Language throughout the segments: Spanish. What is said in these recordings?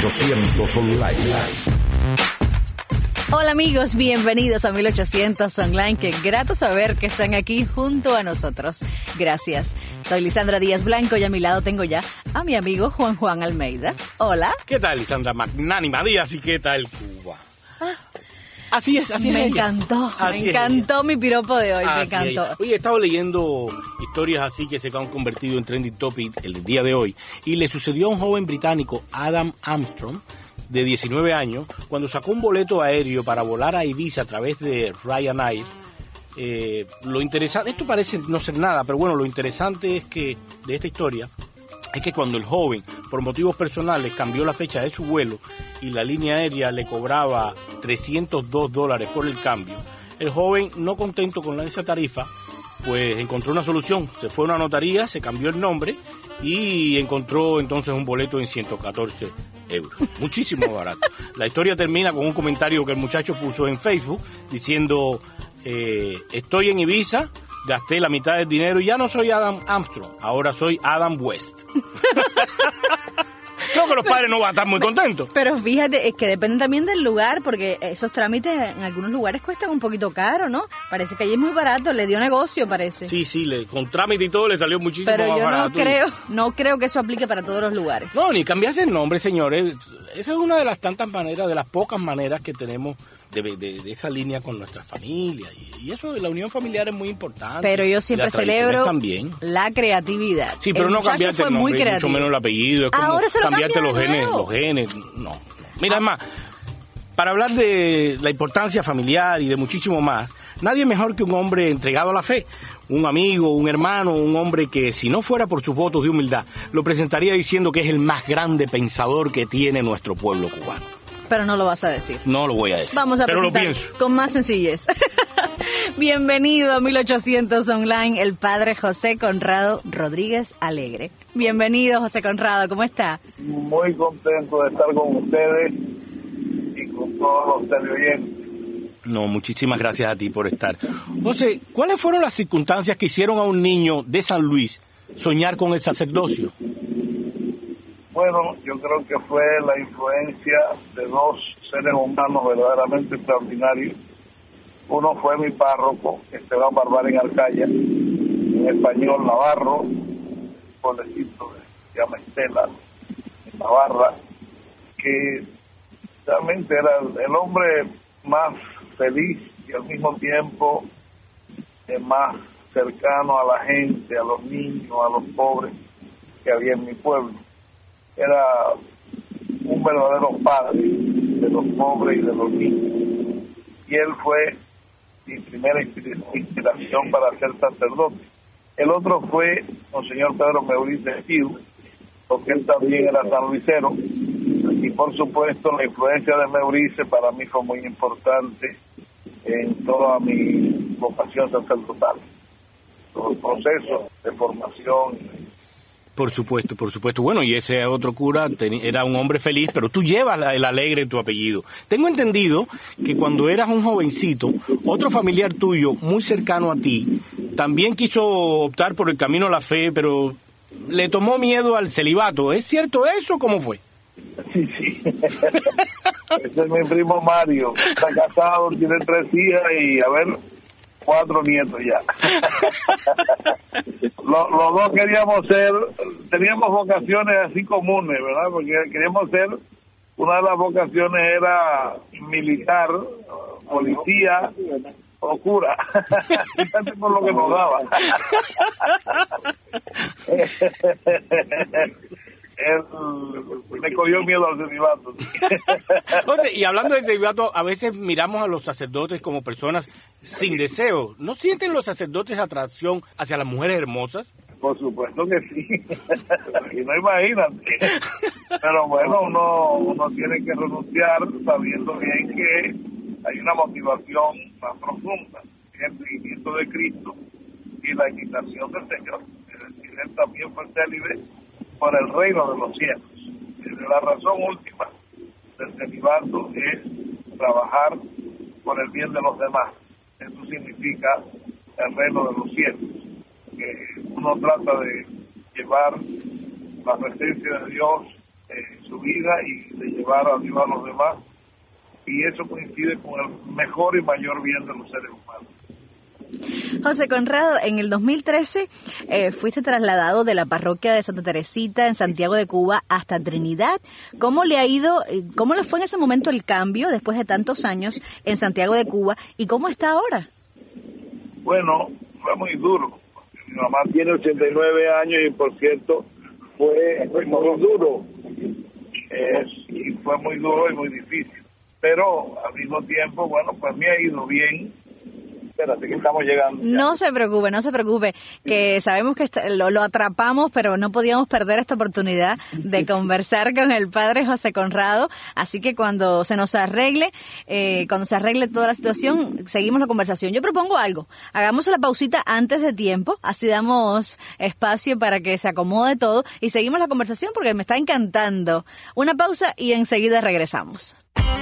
1800 Online. Hola amigos, bienvenidos a 1800 Online. Qué grato saber que están aquí junto a nosotros. Gracias. Soy Lisandra Díaz Blanco y a mi lado tengo ya a mi amigo Juan Almeida. Hola. ¿Qué tal, Lisandra? Magnánima Díaz, ¿y qué tal Cuba? Así es. Me encantó mi piropo de hoy, me encantó. Oye, he estado leyendo historias así que se han convertido en trending topic el día de hoy. Y le sucedió a un joven británico, Adam Armstrong, de 19 años, cuando sacó un boleto aéreo para volar a Ibiza a través de Ryanair. Lo interesante, esto parece no ser nada, pero bueno, lo interesante es que de esta historia es que cuando el joven, por motivos personales, cambió la fecha de su vuelo y la línea aérea le cobraba $302 por el cambio, el joven, no contento con esa tarifa, pues encontró una solución. Se fue a una notaría, se cambió el nombre y encontró entonces un boleto en 114 euros. Muchísimo barato. La historia termina con un comentario que el muchacho puso en Facebook diciendo: estoy en Ibiza, gasté la mitad del dinero y ya no soy Adam Armstrong, ahora soy Adam West. Creo que los padres no van a estar muy contentos. Pero fíjate, es que depende también del lugar, porque esos trámites en algunos lugares cuestan un poquito caro, ¿no? Parece que allí es muy barato, le dio negocio, parece. Sí, con trámite y todo le salió muchísimo pero más barato. Pero yo no creo que eso aplique para todos los lugares. No, ni cambiarse el nombre, señores. Esa es una de las tantas maneras, de las pocas maneras que tenemos de esa línea con nuestra familia. Y eso de la unión familiar es muy importante. Pero yo siempre celebro también la creatividad. Sí, pero no cambiarte el nombre, mucho menos el apellido. Es como ahora se lo cambiarte los genes. No. Mira, es más, para hablar de la importancia familiar y de muchísimo más, nadie mejor que un hombre entregado a la fe. Un amigo, un hermano, un hombre que, si no fuera por sus votos de humildad, lo presentaría diciendo que es el más grande pensador que tiene nuestro pueblo cubano. Pero no lo vas a decir. No lo voy a decir. Vamos a pero presentar lo pienso. Con más sencillez. Bienvenido a 1800 Online, el padre José Conrado Rodríguez Alegre. Bienvenido, José Conrado, ¿cómo está? Muy contento de estar con ustedes y con todos los teleoyentes. No, muchísimas gracias a ti por estar. José, ¿cuáles fueron las circunstancias que hicieron a un niño de San Luis soñar con el sacerdocio? Bueno, yo creo que fue la influencia de dos seres humanos verdaderamente extraordinarios. Uno fue mi párroco, Esteban Barbar en Arcaya, en español Navarro, un pueblecito que se llama Estela, en Navarra, que realmente era el hombre más feliz y al mismo tiempo más cercano a la gente, a los niños, a los pobres que había en mi pueblo. Era un verdadero padre de los pobres y de los niños. Y él fue mi primera inspiración para ser sacerdote. El otro fue Monseñor Pedro Meurice Piu, porque él también era sanluisero. Y por supuesto la influencia de Meurice para mí fue muy importante en toda mi vocación sacerdotal. Todo el proceso de formación. Por supuesto. Bueno, y ese otro cura era un hombre feliz, pero tú llevas el Alegre en tu apellido. Tengo entendido que cuando eras un jovencito, otro familiar tuyo, muy cercano a ti, también quiso optar por el camino a la fe, pero le tomó miedo al celibato. ¿Es cierto eso? ¿Cómo fue? Sí. Ese es mi primo Mario. Está casado, tiene 3 hijas y 4 nietos ya. Los dos teníamos vocaciones así comunes, ¿verdad? Porque queríamos ser, una de las vocaciones era militar, policía o cura. Fíjate por lo que nos daba. Él me cogió miedo al celibato. Y hablando de celibato, a veces miramos a los sacerdotes como personas sin deseo. ¿No sienten los sacerdotes atracción hacia las mujeres hermosas? Por supuesto que sí. Y no, imagínate. Pero bueno, uno tiene que renunciar sabiendo bien que hay una motivación más profunda, el seguimiento de Cristo y la imitación del Señor. Es decir, él también fue célibe por el reino de los cielos. La razón última del celibato es trabajar por el bien de los demás. Eso significa el reino de los cielos. Que uno trata de llevar la presencia de Dios su vida y de llevar a Dios a los demás, y eso coincide con el mejor y mayor bien de los seres humanos. José Conrado, en el 2013 fuiste trasladado de la parroquia de Santa Teresita en Santiago de Cuba hasta Trinidad. ¿Cómo le ha ido, cómo le fue en ese momento el cambio después de tantos años en Santiago de Cuba y cómo está ahora? Bueno, fue muy duro. Mi mamá tiene 89 años y, por cierto, fue muy duro. Y fue muy duro y muy difícil. Pero al mismo tiempo, bueno, pues me ha ido bien. Espérate, que estamos llegando. Ya. No se preocupe, que sabemos que lo atrapamos, pero no podíamos perder esta oportunidad de conversar con el padre José Conrado, así que cuando se arregle toda la situación, seguimos la conversación. Yo propongo algo, hagamos la pausita antes de tiempo, así damos espacio para que se acomode todo y seguimos la conversación porque me está encantando. Una pausa y enseguida regresamos.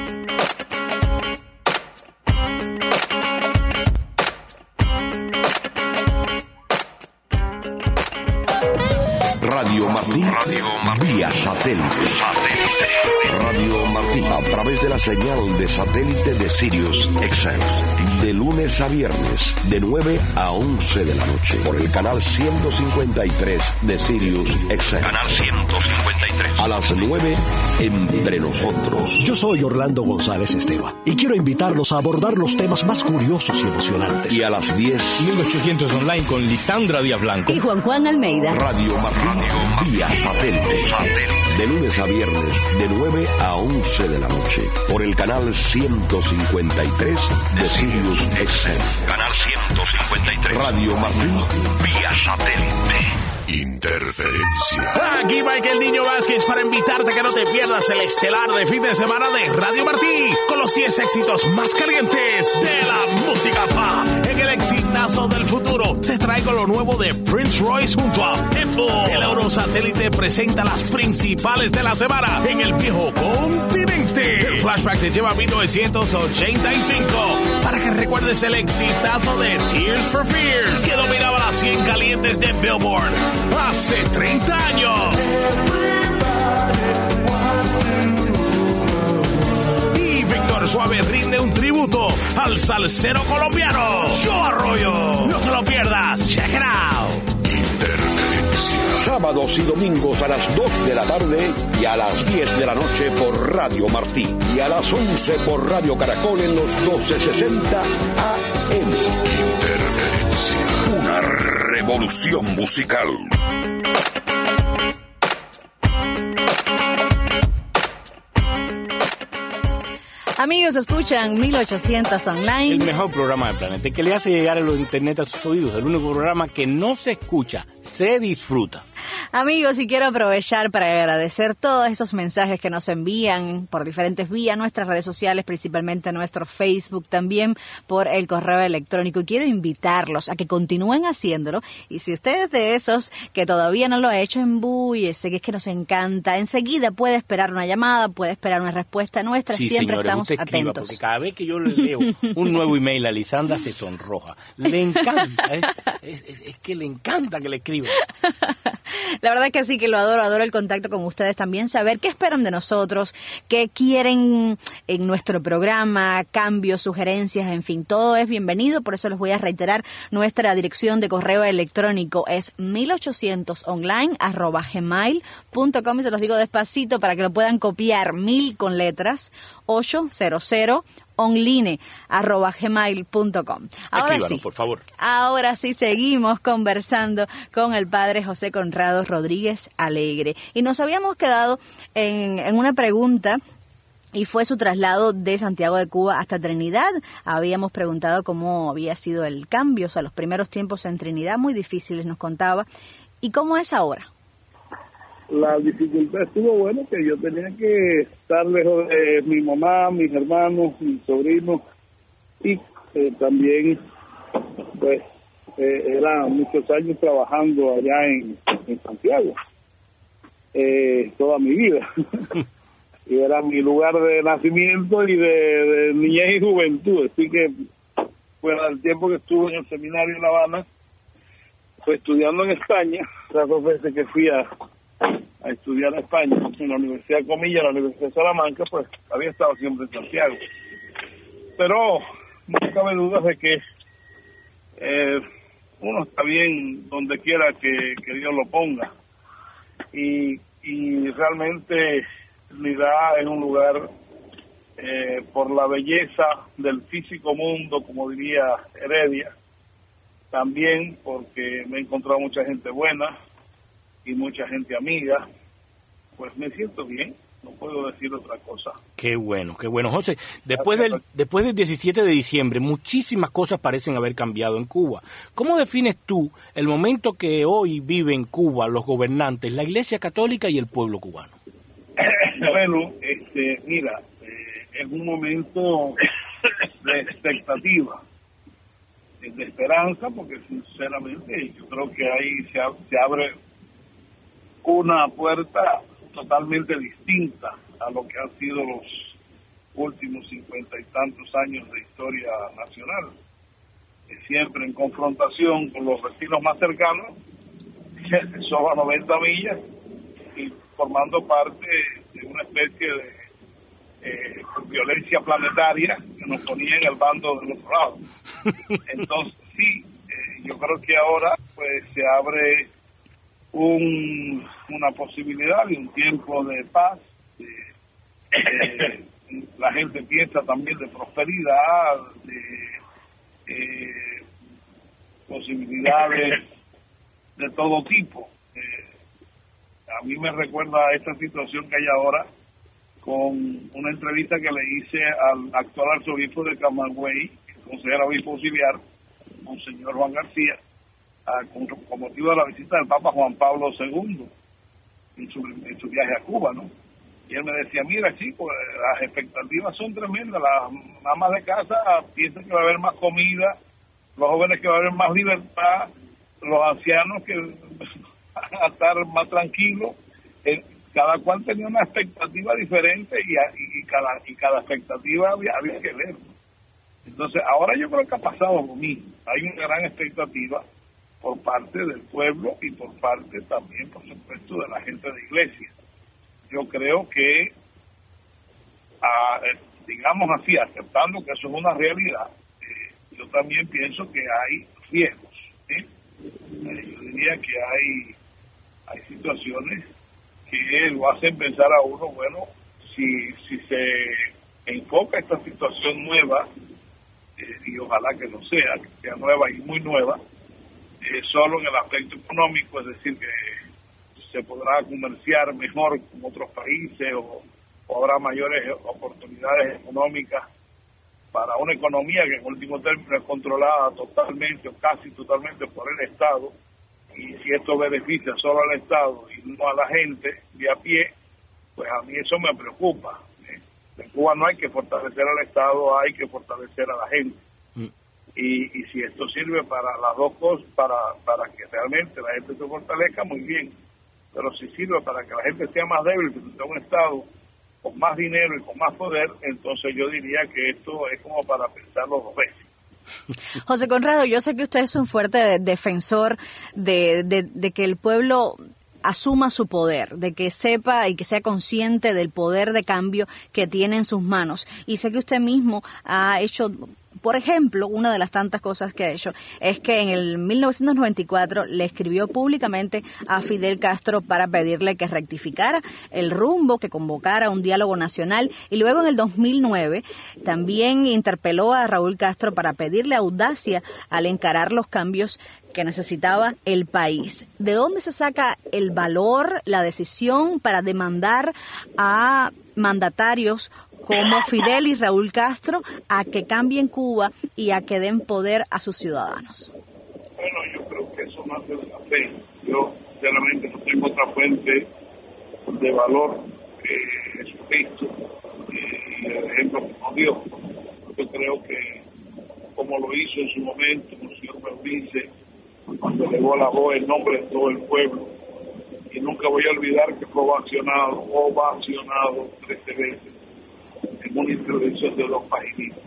Radio Martí, vía satélite. Radio Martí, a través de la señal de satélite de Sirius XM, de lunes a viernes, de 9 a 11 de la noche, por el canal 153 de Sirius XM. Canal 153. A las 9, Entre Nosotros. Yo soy Orlando González Esteva y quiero invitarlos a abordar los temas más curiosos y emocionantes. Y a las 10, 1800 online con Lisandra Díaz Blanco y Juan Almeida. Radio Martí, vía satélite. De lunes a viernes, de 9 a 11 de la noche, por el canal 153 de Sirius XM. Canal 153. Radio Martí, vía satélite. Interferencia. Aquí Michael Niño Vázquez para invitarte a que no te pierdas el estelar de fin de semana de Radio Martí con los 10 éxitos más calientes de la música pop. En el exitazo del futuro te traigo lo nuevo de Prince Royce junto a Apple. El Eurosatélite presenta las principales de la semana en el viejo continente. El flashback te lleva a 1985 para que recuerdes el exitazo de Tears for Fears que dominaba las 100 calientes de Billboard hace 30 años. Y Víctor Suave rinde un tributo al salsero colombiano Joe Arroyo. No te lo pierdas. Check it out. Interferencia. Sábados y domingos a las 2 de la tarde y a las 10 de la noche por Radio Martí. Y a las 11 por Radio Caracol en los 1260 AM. Interferencia. Una revolución musical. Amigos, escuchan 1800 online. El mejor programa del planeta, que le hace llegar el internet a sus oídos. El único programa que no se escucha, se disfruta. Amigos, y quiero aprovechar para agradecer todos esos mensajes que nos envían por diferentes vías, nuestras redes sociales, principalmente nuestro Facebook, también por el correo electrónico. Y quiero invitarlos a que continúen haciéndolo. Y si usted es de esos que todavía no lo ha hecho, embúyese, que es que nos encanta. Enseguida puede esperar una llamada, puede esperar una respuesta nuestra. Sí, siempre señores, estamos usted escriba, atentos. Porque cada vez que yo le leo un nuevo email a Lisandra se sonroja. Le encanta, es que le encanta que le escriban. La verdad es que sí, que lo adoro el contacto con ustedes también, saber qué esperan de nosotros, qué quieren en nuestro programa, cambios, sugerencias, en fin, todo es bienvenido. Por eso les voy a reiterar, nuestra dirección de correo electrónico es 1800online@gmail.com, y se los digo despacito para que lo puedan copiar, 1000 con letras, 800 online@gmail.com. Escríbanos, sí, por favor. Ahora sí seguimos conversando con el padre José Conrado Rodríguez Alegre. Y nos habíamos quedado en una pregunta, y fue su traslado de Santiago de Cuba hasta Trinidad. Habíamos preguntado cómo había sido el cambio, o sea, los primeros tiempos en Trinidad, muy difíciles, nos contaba. ¿Y cómo es ahora? La dificultad estuvo bueno, que yo tenía que estar lejos de mi mamá, mis hermanos, mis sobrinos, y también pues era muchos años trabajando allá en Santiago, toda mi vida. Y era mi lugar de nacimiento y de niñez y juventud, así que fuera del tiempo que estuve en el seminario en La Habana, fue estudiando en España, las 2 veces que fui a a estudiar a España en la Universidad de Comillas, la Universidad de Salamanca, pues había estado siempre en Santiago. Pero no cabe duda de que uno está bien donde quiera que Dios lo ponga. Y realmente Trinidad es un lugar, por la belleza del físico mundo, como diría Heredia, también porque me he encontrado mucha gente buena y mucha gente amiga, pues me siento bien, no puedo decir otra cosa. Qué bueno. José, después del 17 de diciembre, muchísimas cosas parecen haber cambiado en Cuba. ¿Cómo defines tú el momento que hoy vive en Cuba los gobernantes, la Iglesia Católica y el pueblo cubano? Bueno, mira, es un momento de expectativa, de esperanza, porque sinceramente yo creo que ahí se abre una puerta totalmente distinta a lo que han sido los últimos 50 y tantos años de historia nacional, siempre en confrontación con los vecinos más cercanos, sobre 90 millas, y formando parte de una especie de violencia planetaria que nos ponía en el bando del otro lado. Entonces sí, yo creo que ahora pues se abre una posibilidad de un tiempo de paz, la gente piensa también de prosperidad, de posibilidades de todo tipo. A mí me recuerda esta situación que hay ahora con una entrevista que le hice al actual arzobispo de Camagüey, consejero obispo auxiliar, monseñor Juan García, con motivo de la visita del Papa Juan Pablo II en su viaje a Cuba, ¿no? Y él me decía, mira chicos, las expectativas son tremendas, las mamás de casa piensan que va a haber más comida, los jóvenes que va a haber más libertad, los ancianos que van a estar más tranquilos. Cada cual tenía una expectativa diferente y cada expectativa había que ver. Entonces, ahora yo creo que ha pasado lo mismo. Hay una gran expectativa por parte del pueblo y por parte también, por supuesto, de la gente de iglesia. Yo creo que, digamos así, aceptando que eso es una realidad, yo también pienso que hay riesgos. Yo diría que hay situaciones que lo hacen pensar a uno, bueno, si se enfoca esta situación nueva, y ojalá que lo sea, que sea nueva y muy nueva, solo en el aspecto económico, es decir, que se podrá comerciar mejor con otros países o habrá mayores oportunidades económicas para una economía que en último término es controlada totalmente o casi totalmente por el Estado. Y si esto beneficia solo al Estado y no a la gente de a pie, pues a mí eso me preocupa. En Cuba no hay que fortalecer al Estado, hay que fortalecer a la gente. Y si esto sirve para las dos cosas, para que realmente la gente se fortalezca, muy bien. Pero si sirve para que la gente sea más débil frente a un Estado con más dinero y con más poder, entonces yo diría que esto es como para pensarlo dos veces. José Conrado, yo sé que usted es un fuerte defensor de que el pueblo asuma su poder, de que sepa y que sea consciente del poder de cambio que tiene en sus manos. Y sé que usted mismo ha hecho, por ejemplo, una de las tantas cosas que ha hecho es que en el 1994 le escribió públicamente a Fidel Castro para pedirle que rectificara el rumbo, que convocara un diálogo nacional, y luego en el 2009 también interpeló a Raúl Castro para pedirle audacia al encarar los cambios que necesitaba el país. ¿De dónde se saca el valor, la decisión para demandar a mandatarios como Fidel y Raúl Castro a que cambien Cuba y a que den poder a sus ciudadanos? Bueno, yo creo que eso nace de la fe. Yo, sinceramente, no tengo otra fuente de valor que Jesucristo y el ejemplo que nos dio. Yo creo que, como lo hizo en su momento, el señor Bernice, cuando elevó la voz en nombre de todo el pueblo, y nunca voy a olvidar que fue ovacionado 13 veces en una intervención de 2 paginitas.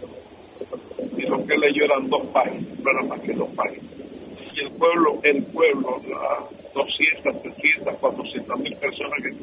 Y lo que leyó eran 2 páginas, no eran más que 2 páginas. Y el pueblo, las 200, 300, 400 mil personas que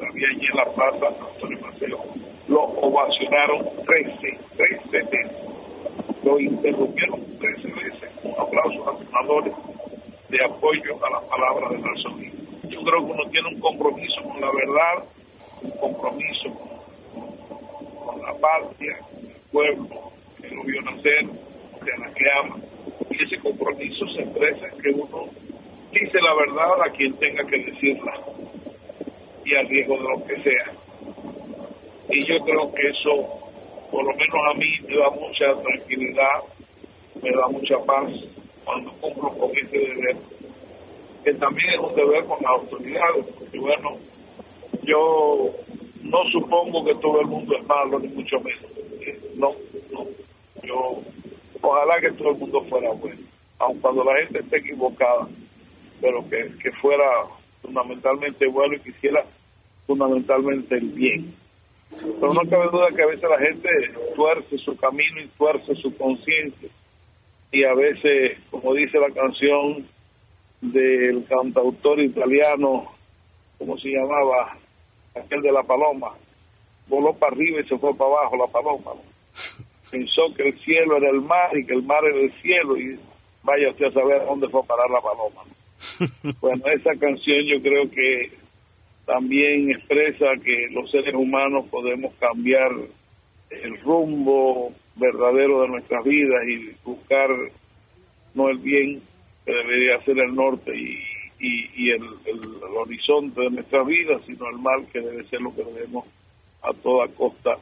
Plaza Antonio Maceo. Lo ovacionaron 13 veces. Lo interrumpieron 13 veces con aplausos atonadores de apoyo a las palabras del arzobispo. Yo creo que uno tiene un compromiso con la verdad, un compromiso con la patria, con el pueblo que lo vio nacer, de la que ama. Y ese compromiso se expresa en que uno dice la verdad a quien tenga que decirla y al riesgo de lo que sea. Y yo creo que eso, por lo menos a mí, me da mucha tranquilidad, me da mucha paz cuando cumplo con ese deber, que también es un deber con las autoridades, porque bueno, yo no supongo que todo el mundo es malo, ni mucho menos. No. Yo, ojalá que todo el mundo fuera bueno, aun cuando la gente esté equivocada, pero que fuera fundamentalmente bueno y que hiciera fundamentalmente el bien. Pero no cabe duda que a veces la gente tuerce su camino y tuerce su conciencia, y a veces, como dice la canción del cantautor italiano, ¿cómo se llamaba? Aquel de la paloma, voló para arriba y se fue para abajo la paloma, ¿no? Pensó que el cielo era el mar y que el mar era el cielo, y vaya usted a saber dónde fue a parar la paloma, ¿no? Bueno, esa canción yo creo que también expresa que los seres humanos podemos cambiar el rumbo verdadero de nuestras vidas y buscar no el bien, que debería ser el norte y el horizonte de nuestras vidas, sino el mal, que debe ser lo que debemos a toda costa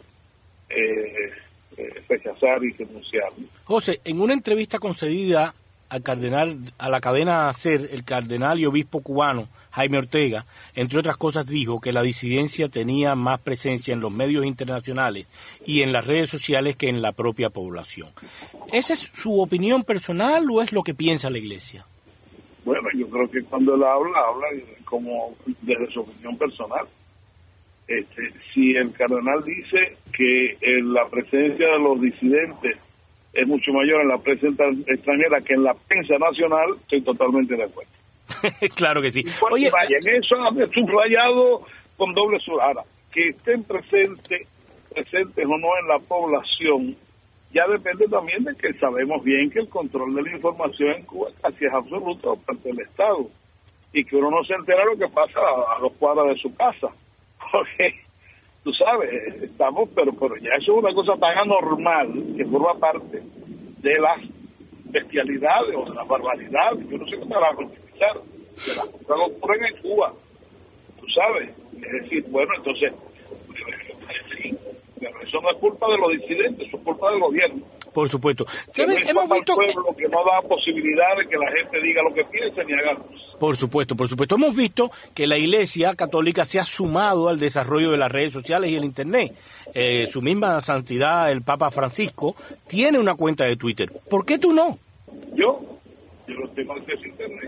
rechazar y denunciar. José, en una entrevista concedida al cardenal, a la cadena SER, el cardenal y obispo cubano Jaime Ortega, entre otras cosas, dijo que la disidencia tenía más presencia en los medios internacionales y en las redes sociales que en la propia población. ¿Esa es su opinión personal o es lo que piensa la Iglesia? Bueno, yo creo que cuando él habla como desde su opinión personal. Si el cardenal dice que la presencia de los disidentes es mucho mayor en la prensa extranjera que en la prensa nacional, estoy totalmente de acuerdo. Claro que sí. Oye, vaya, en eso es subrayado con doble subraya. Que estén presentes o no en la población, ya depende también de que sabemos bien que el control de la información en Cuba casi es absoluto por parte del Estado, y que uno no se entera lo que pasa a los cuadras de su casa, porque tú sabes, estamos, pero ya eso es una cosa tan anormal que forma parte de las bestialidades o de las barbaridades, yo no sé cómo la justificar, de las cosas que ocurren en Cuba, tú sabes, es decir, bueno, entonces, pero eso no es culpa de los disidentes, eso es culpa del gobierno. Por supuesto. Hemos visto que no da posibilidad de que la gente diga lo que piensa ni haga. Por supuesto. Hemos visto que la Iglesia Católica se ha sumado al desarrollo de las redes sociales y el Internet. Su misma santidad, el Papa Francisco, tiene una cuenta de Twitter. ¿Por qué tú no? Yo no tengo acceso a Internet.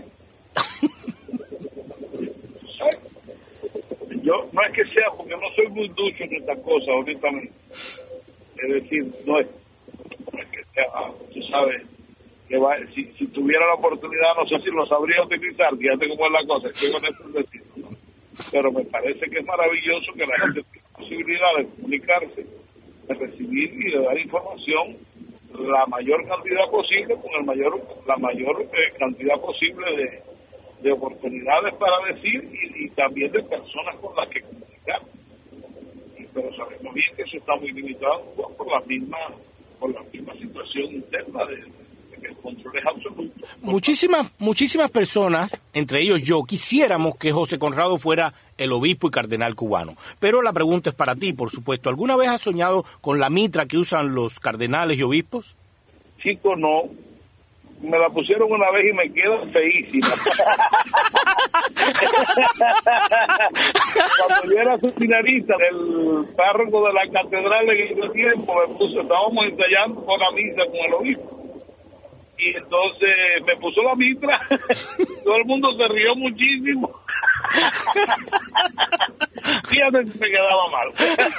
Yo no es que sea, porque no soy muy ducho en estas cosas, honestamente. Es decir, no es que sea, tú sabes, que si tuviera la oportunidad, no sé si lo sabría utilizar, fíjate cómo es la cosa, estoy con esto decirlo, ¿no? Pero me parece que es maravilloso que la gente tenga posibilidad de comunicarse, de recibir y de dar información la mayor cantidad posible, con la mayor cantidad posible de oportunidades para decir y también de personas con las que comunicar. Pero sabemos bien que eso está muy limitado por la misma situación interna de que el control es absoluto. Muchísimas personas, entre ellos yo, quisiéramos que José Conrado fuera el obispo y cardenal cubano. Pero la pregunta es para ti, por supuesto. ¿Alguna vez has soñado con la mitra que usan los cardenales y obispos? Chico, no. Me la pusieron una vez y me queda feísima. Cuando yo era seminarista, el párroco de la catedral en ese tiempo estábamos ensayando con la misa con el obispo. Y entonces me puso la mitra, todo el mundo se rió muchísimo. Fíjate si me quedaba mal.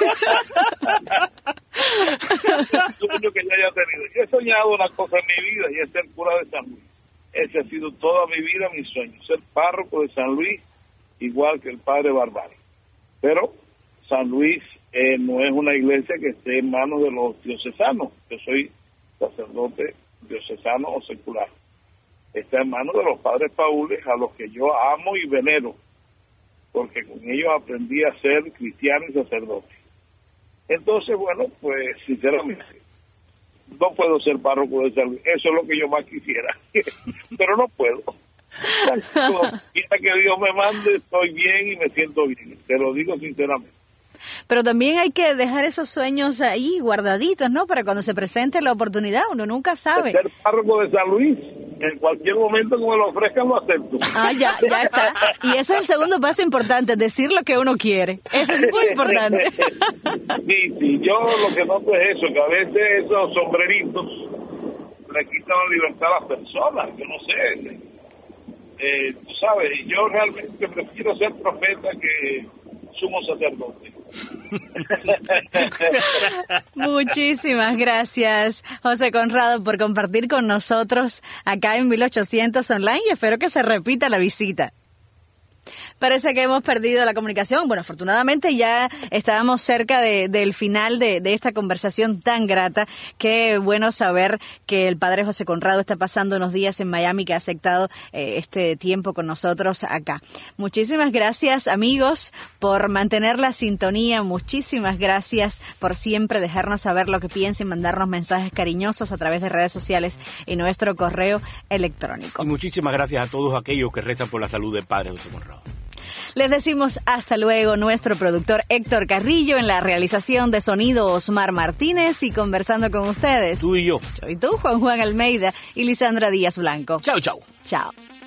Sueño que yo haya tenido. Yo he soñado una cosa en mi vida y es ser cura de San Luis. Ese ha sido toda mi vida mi sueño, ser párroco de San Luis, igual que el padre Barbari. Pero San Luis no es una iglesia que esté en manos de los diocesanos. Yo soy sacerdote diocesano o secular. Está en manos de los padres paules, a los que yo amo y venero, porque con ellos aprendí a ser cristiano y sacerdote. Entonces, bueno, pues sinceramente no puedo ser párroco de San Luis. Eso es lo que yo más quisiera, pero no puedo. Quiera que Dios me mande, estoy bien y me siento bien, te lo digo sinceramente. Pero también hay que dejar esos sueños ahí guardaditos, ¿no? Para cuando se presente la oportunidad, uno nunca sabe. Ser párroco de San Luis, en cualquier momento que me lo ofrezcan lo acepto. Ya está. Y ese es el segundo paso importante, decir lo que uno quiere. Eso es muy importante. Sí, yo lo que noto es eso, que a veces esos sombreritos le quitan la libertad a las personas, yo no sé. Tú sabes, yo realmente prefiero ser profeta que sumo sacerdote. Muchísimas gracias, José Conrado, por compartir con nosotros acá en 1800 Online, y espero que se repita la visita. Parece que hemos perdido la comunicación. Bueno, afortunadamente ya estábamos cerca del final de esta conversación tan grata. Qué bueno saber que el padre José Conrado está pasando unos días en Miami, que ha aceptado este tiempo con nosotros acá. Muchísimas gracias, amigos, por mantener la sintonía. Muchísimas gracias por siempre dejarnos saber lo que piensan y mandarnos mensajes cariñosos a través de redes sociales y nuestro correo electrónico. Y muchísimas gracias a todos aquellos que rezan por la salud del padre José Conrado. Les decimos hasta luego. Nuestro productor Héctor Carrillo, en la realización de sonido Osmar Martínez, y conversando con ustedes, tú y yo. Yo y tú, Juan Almeida y Lisandra Díaz Blanco. Chao. Chao.